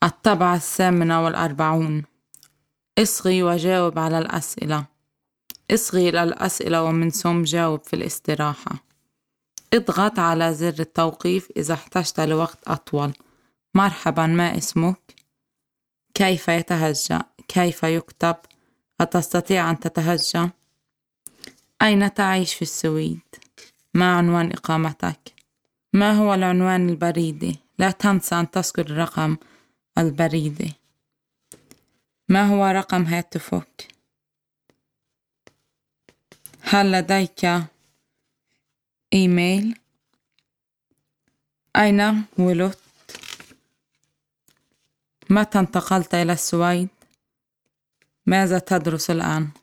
الطبعة 48. اصغي وجاوب على الأسئلة. اصغي إلى الأسئلة ومن ثم جاوب في الاستراحة. اضغط على زر التوقيف إذا احتجت لوقت أطول. مرحبا، ما اسمك؟ كيف يتهجى؟ كيف يكتب؟ أتستطيع أن تتهجى؟ أين تعيش في السويد؟ ما عنوان إقامتك؟ ما هو العنوان البريدي؟ لا تنسى أن تذكر الرقم البريدي. ما هو رقم هاتفك؟ هل لديك إيميل؟ أين ولدت؟ متى انتقلت إلى السويد؟ ماذا تدرس الآن؟